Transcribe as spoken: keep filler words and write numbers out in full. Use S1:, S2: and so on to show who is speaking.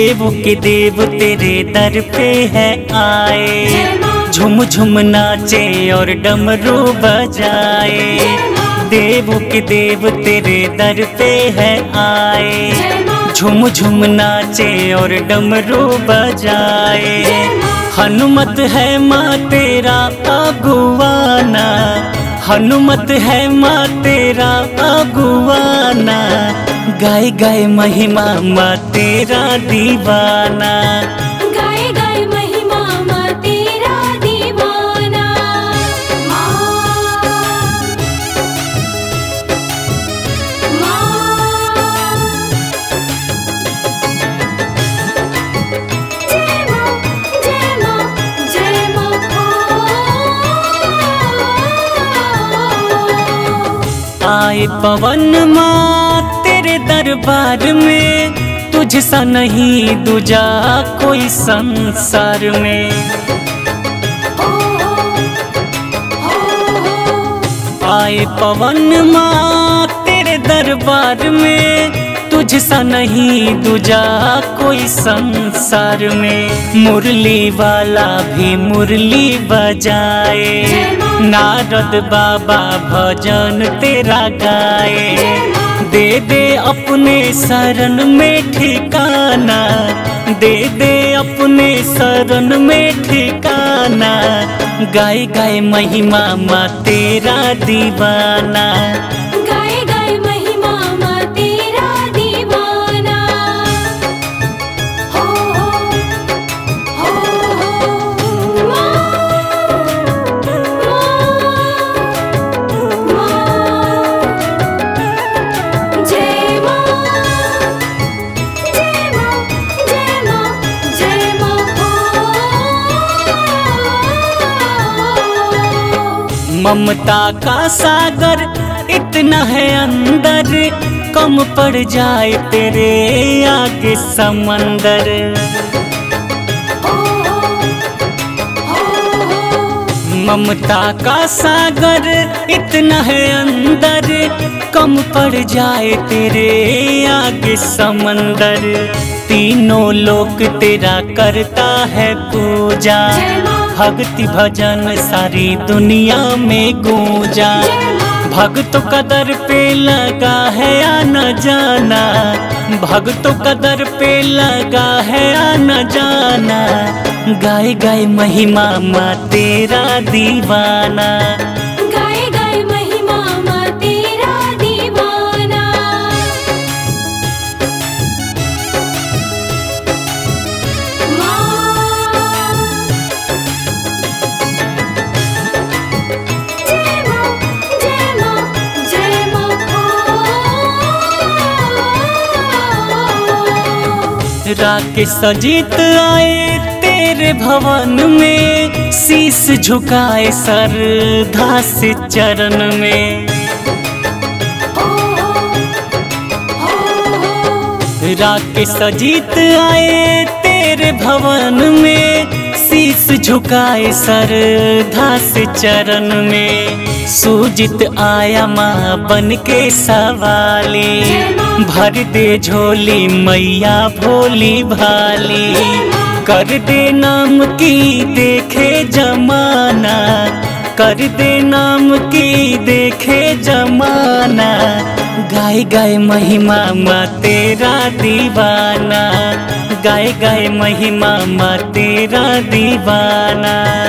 S1: देवों के देव तेरे दर पे है आए, झुम झुम नाचे और डमरू बजाए। देवों के देव तेरे दर पे है आए, झुम झुम नाचे और डमरू बजाए। हनुमत है माँ तेरा अगुवाना, हनुमत है माँ तेरा अगुवाना। गाय गाय महिमा माँ तेरा दीवाना,
S2: गाए गाए महिमा माँ तेरा दीवाना। माँ माँ जय माँ जय माँ जय माँ।
S1: आए पवन माँ तेरे दरबार में, तुझ सा नहीं दूजा कोई संसार में। आए पवन माँ तेरे दरबार में, तुझ सा नहीं दूजा कोई संसार में। मुरली वाला भी मुरली बजाए, नारद बाबा भजन तेरा गाए। दे दे अपने शरण में ठिकाना, दे दे अपने शरण में ठिकाना। गाय गाय महिमा माँ तेरा दीवाना,
S2: गाए गाए महिमा माँ तेरा दीवाना। हो हो हो माँ माँ जय माँ जय माँ जय माँ जय माँ।
S1: ममता का सागर इतना है अंदर, कम पड़ जाए तेरे आगे समंदर। ममता का सागर इतना है अंदर, कम पड़ जाए तेरे आगे समंदर। तीनों लोक तेरा करता है पूजा, भक्ति भजन सारी दुनिया में गूंजा। भक्तों का दर पे लगा है आना जाना, भक्तों का दर पे लगा है आना जाना। गाय गाय महिमा माँ तेरा दीवाना,
S2: गाए गाए महिमा माँ तेरा दीवाना। माँ जय माँ जय माँ जय माँ।
S1: राकेश अजीत आए तेरे भवन में, शीश झुकाए श्रद्धा से चरण में। राकेश अजीत आए तेरे भवन में, शीश झुकाए श्रद्धा से चरण में। सूजित आया माँ बन के सवाली, भर दे झोली मैया भोली भाली। कर दे नाम की देखे जमाना, कर दे नाम की देखे जमाना। गाय गाय महिमा माँ तेरा दीवाना, गाय गाय महिमा माँ तेरा दीवाना।